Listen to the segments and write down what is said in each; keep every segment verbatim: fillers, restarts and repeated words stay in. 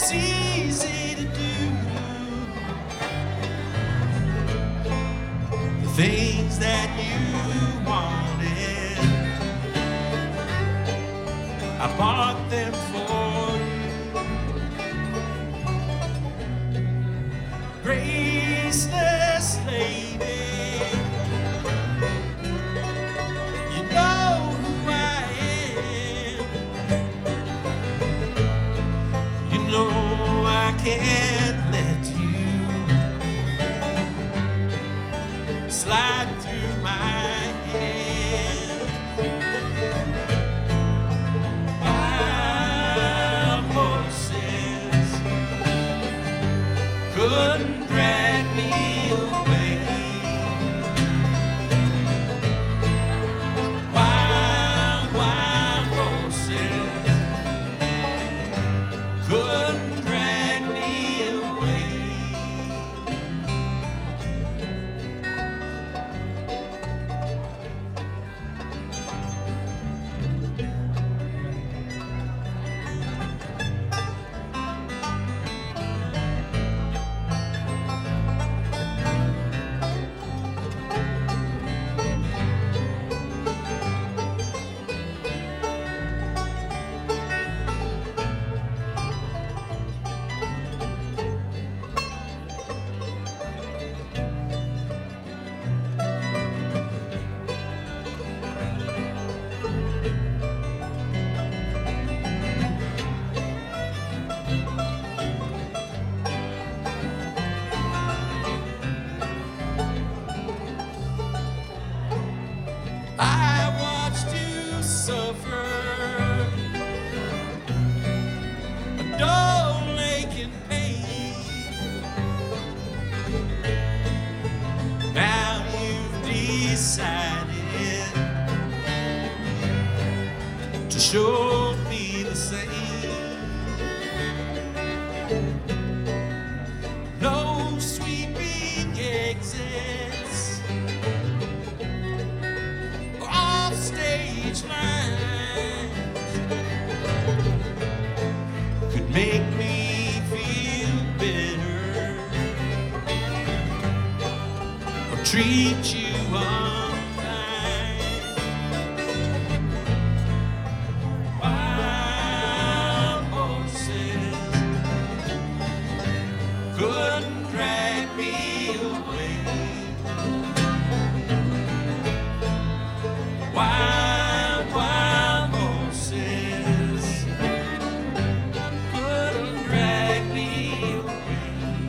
It's easy to do the things that you wanted. I bought them for you, graceless lady. You know who I am. You know I can't let you slide through my hands. Wild horses couldn't drag me away. Wild, wild horses couldn't drag me away. I watched you suffer a dull aching pain. Now you've decided to show me the same. No sweeping exits, off stage lines could make me feel better or treat you unkind. Wild horses couldn't drag me away. Wild, wild horses couldn't drag me away.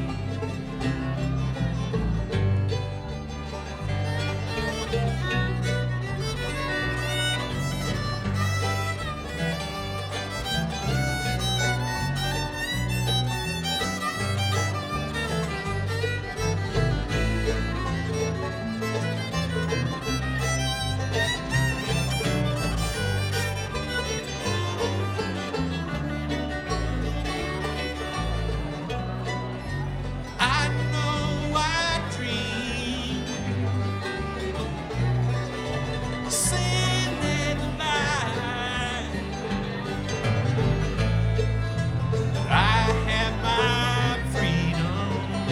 I know I dream, sin and lie. I have my freedom,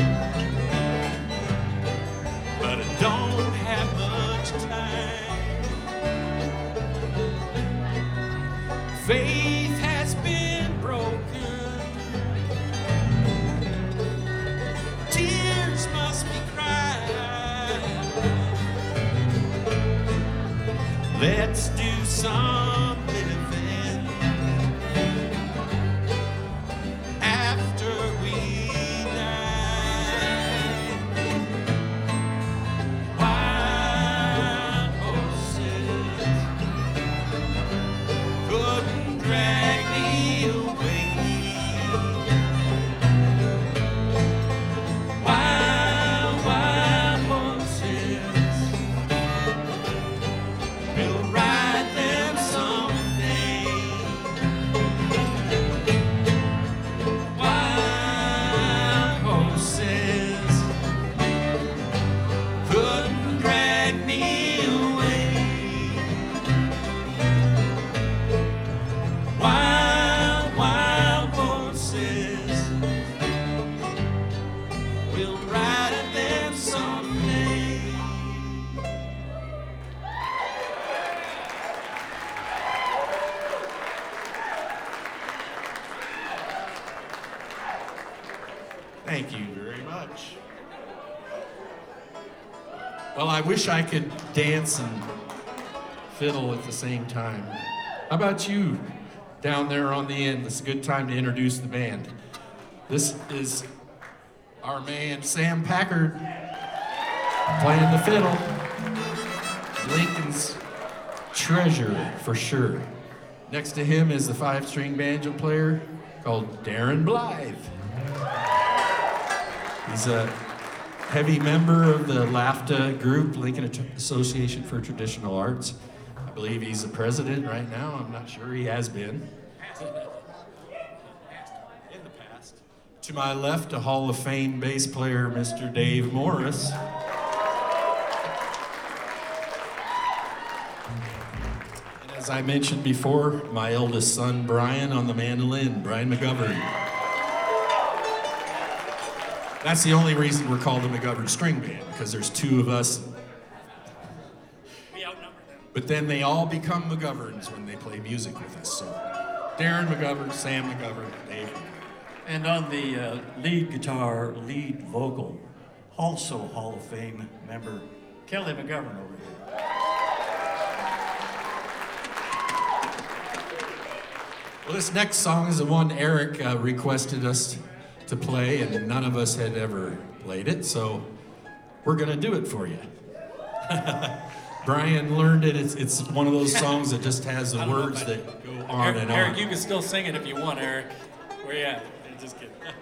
but I don't have much time. Faith has been broken, tears must be cried. Let's do some living after we die. Wild horses couldn't drag me away. Wild, wild horses will ride Thank you very much. Well, I wish I could dance and fiddle at the same time. How about you down there on the end? It's a good time to introduce the band. This is our man Sam Packard playing the fiddle. Lincoln's treasure for sure. Next to him is the five-string banjo player called Darren Blythe. He's a heavy member of the LAFTA group, Lincoln Association for Traditional Arts. I believe he's the president right now. I'm not sure. He has been. In the past. To my left, a Hall of Fame bass player, Mister Dave Morris. And as I mentioned before, my eldest son, Brian, on the mandolin, Brian McGovern. That's the only reason we're called the McGovern String Band, because there's two of us. We outnumber them. But then they all become McGoverns when they play music with us. So Darren McGovern, Sam McGovern, Dave McGovern. And on the uh, lead guitar, lead vocal, also Hall of Fame member, Kelly McGovern over here. Well, this next song is the one Eric uh, requested us to play, and none of us had ever played it, so we're gonna do it for you. Brian learned it. It's, it's one of those songs that just has the words that go on Eric, and on. Eric, you can still sing it if you want, Eric. Where you at? Just kidding.